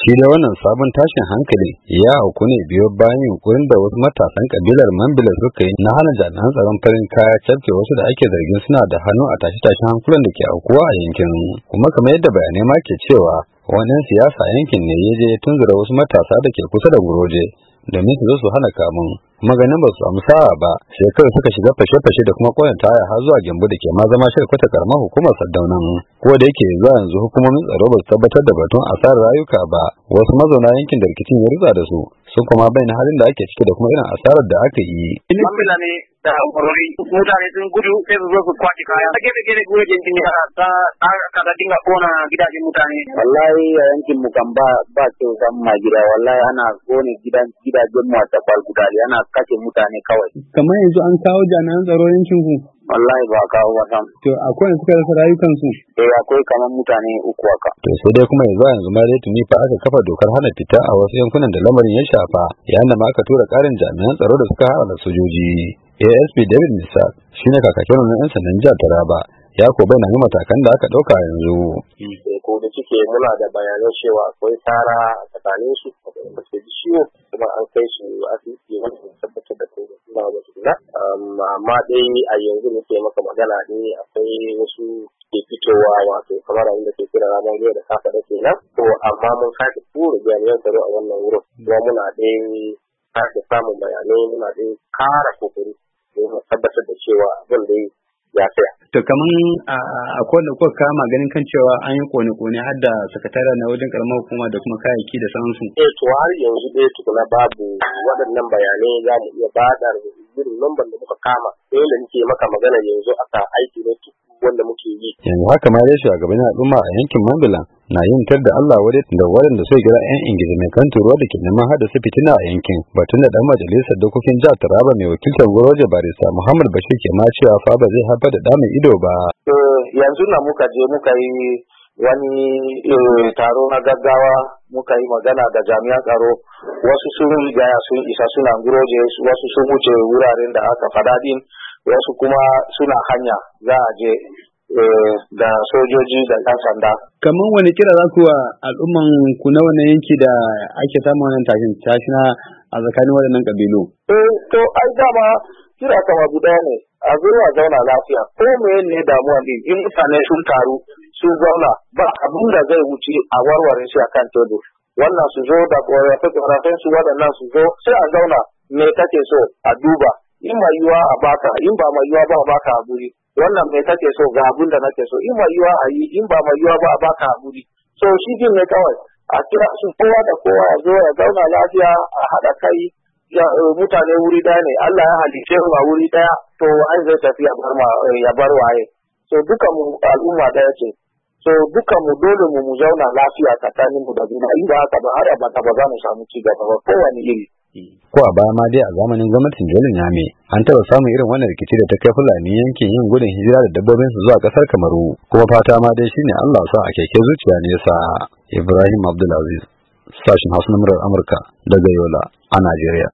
Shi da wannan sabon tashin hankali ya auku ne biyo bayan yunkurin da wasu matasan kabilar Mambila suka yi na hana jami'an tsaron farin kaya cafke wasu da ake zargin suna da hannu a tashe-tashen hankulan da ke aukuwa a yankin. Kuma kamar yadda bayanai ma ke cewa wani siyasa yankin ne ya je tunzura wasu matasa da ke kusa da Guroje domin su zo su hana kamun. Maganin ba su samu sa'a ba sai kawai suka shiga fashe-fashe da kuma ƙoyan taya har zuwa Gembu da ke ma zama shirkwata karamar hukumar Saddaunan. Ko da yake zuwa yanzu hukumomin tsaro ba su tabbatar da batun asarar rayuka ba, wasu mazauna yankin da rikicin ya rutsa da su sun kuma bayyana halin da ake ciki da kuma irin asarar da aka yi. Mambila ne da kwarori mutane sun gudu sai su zo su kwace kaya. Ta gefe gure jinjin ya ta kada dinga kona gidajen mutane. Wallahi a yankin mu kan ba kyau san ma gida, wallahi ana kone gidajen mu a tabal gudari, ana kashe mutane kawai. Kamar yanzu an kawo jami'an tsaro yankin ku? Wallahi ba kawo wasan. To akwai suka rasa rayukansu? Akwai kamar mutane uku haka. To sai dai kuma yanzu ma dai tuni fa aka kafa dokar hana fita a wasu yankunan da lamarin ya shafa, yayin da ma aka tura ƙarin jami'an tsaro da suka haɗa da sojoji. ASP David Misal shine kakakin rundunar 'yan sandan jihar Taraba, ya ko bayyana matakan da aka ɗauka yanzu. Ko da cike muna da bayanan cewa akwai tara a tsakanin su da ke ciwo kuma an kai su asibiti wanda tabbatar da kuma suna da su na amma dai a yanzu nake maka magana ne akwai wasu ke fitowa wato kamar abin da ke kira ranar yau da kafa da kenan to amma mun sake tura jami'an tsaro a wannan wurin kuma muna dai sake samun bayanai muna dai kara kokari don tabbatar da cewa abin dai ya tsaya. To kaman akwai da kuka kama ganin kan cewa an yi kone-kone har da sakatare na wajen karamar hukuma da kuma kayayyaki da sauransu. To har yanzu dai tukuna babu waɗannan bayanai za mu iya ba da irin lambar da muka kama. Sai da nake maka magana yanzu aka aiki ne wanda muke yi. Yanzu haka ma dai shugabannin al'umma a yankin Mambila na yin tar da Allah wadai da waɗanda suka gira 'yan ingiza mai kan turuwa da ke neman haddasa fitina a yankin. Batun da dan majalisar dokokin jihar Taraba mai wakiltar Guroje Barista Muhammad Bashir ke ma cewa fa ba zai haifar da ɗa mai ido ba. Yanzu na muka je muka yi wani taro na gaggawa muka yi magana da jami'an tsaro, wasu sun rigaya sun isa suna Guroje, wasu sun wuce wuraren da aka fada din, wasu kuma suna hanya za a je da sojoji da ɗan sanda. Kamar wani kira za ku wa al'umman ku na wannan yanki da ake samun wannan tashin a tsakanin waɗannan ƙabilu? To ai dama kira kama guda ne a zuwa zauna lafiya ko meye ne damuwa din in mutane sun taru sun zauna ba abin da zai wuce a warware shi akan tebur. Wannan su zo da ƙorafe su waɗannan su zo sai a zauna me kake so a duba. In mai yiwa a baka, in ba mai yiwa ba a baka a guri. Wannan mai kake so ga abin da nake so, in mai yiwa a yi, in ba mai yiwa ba a baka a guri. So shi din ne kawai a kira su kowa da kowa ya zo ya zauna lafiya a haɗa kai mutane wuri ɗaya ne. Allah ya halice mu a wuri ɗaya to an zai tafi ya bar waye. So duka mu al'umma ɗaya ce. So duka mu dole mu zauna lafiya tsakanin mu da juna. In ba haka ba har abada ba za mu samu ci gaba ba kowane iri. Ko a baya ma dai a zamanin gwamnatin Jolin Yame an taɓa samun irin wannan rikici da ta kai Fulani yankin yin gudun hijira da dabbobin su zuwa ƙasar Kamaru, kuma fata ma dai shine Allah sa a keke zuciya nesa. Ibrahim Abdulaziz, sashin Hausa na Amurka daga Yola a Najeriya.